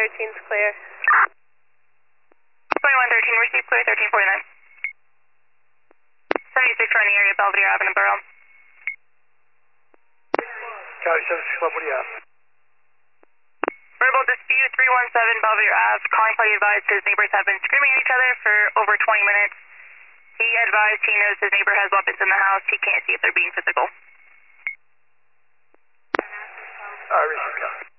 2113's clear. 2113, receive clear, 1349. 76 running area, Belvedere Avenue, Borough. Charlie 76 Club, what do you have? Verbal dispute, 317 Belvedere Ave. Calling party advised his neighbors have been screaming at each other for over 20 minutes. He advised he knows his neighbor has weapons in the house. He can't see if they're being physical. Receive,